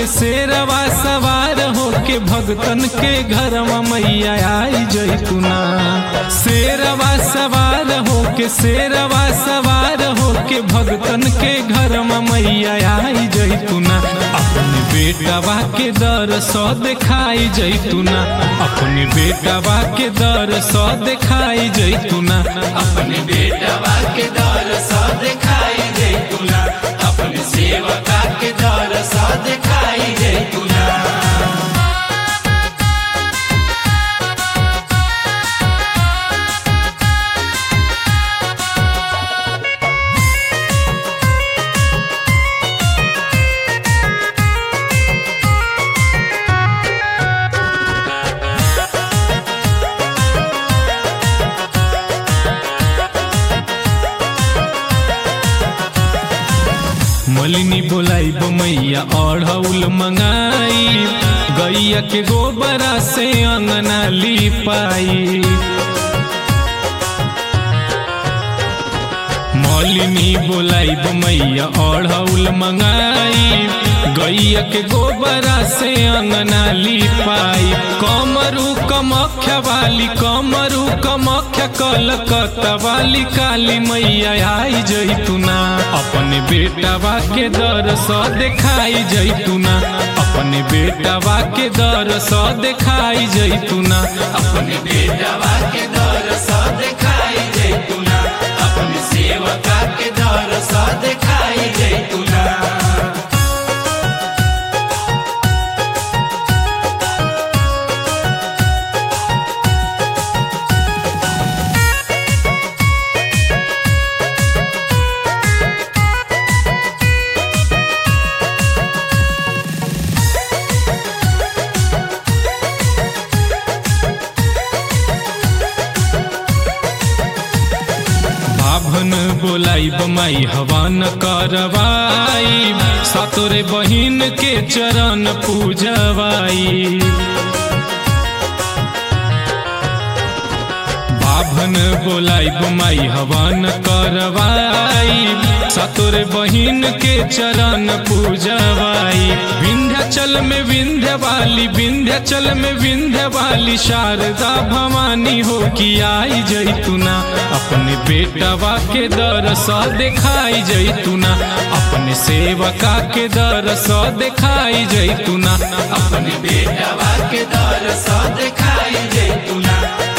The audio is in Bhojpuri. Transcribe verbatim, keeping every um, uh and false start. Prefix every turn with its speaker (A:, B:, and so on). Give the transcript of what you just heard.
A: के शेरवा सवार होके भगतन के घरवा मैया आई जैतुना। शेरवा सवार होके शेरवा सवार होके भगतन के घरवा मैया आई जैतुना। अपने बेटवा के दर सौ दिखाई जैतुना। अपने बेटवा के दर सौ दिखाई जैतुना।
B: अपने बेटवा के दर सौ दिखाई जैतुना। अपने सेवका के दर सौ दिखाई जैतुना।
A: मलिनी बोलाई मैया अढ़ौल मंगाई। गैया के गोबरा से अंगना लिपाई। मलिनी बोलाई मैया अढ़ौल मंगाई। गैया के गोबरा से अंगना लिपाई। कमरू कमख्या वाली कमरू कमख्या कलकत्ता वाली काली मैया आई जैतुना। अपने बेटवा के दर सौ दिखाई जैतुना। अपने बेटवा के दर सौ दिखाई जैतुना।
B: अपने बेटवा के दर सौ दिखाई जैतुना। अपने सेवका के दर सौ दिखाई जैतुना।
A: बाभन बोलाई बमाई हवन करवाई। सातोरे बहिन के चरण पूजवाई। बाभन बोलाई बमाई हवन करवाई। सातोरे बहिन के चरण पूजवाई। विंध्याचल में विंध्य वाली विंध्याचल में विंध्य वाली शारदा भवानी हो की आई जैतुना। अपने बेटवा के दर सौ दिखाई जैतुना। अपने सेवका के दर सौ दिखाई जैतुना।
B: अपने बेटवा के दर सौ दिखाई जैतुना।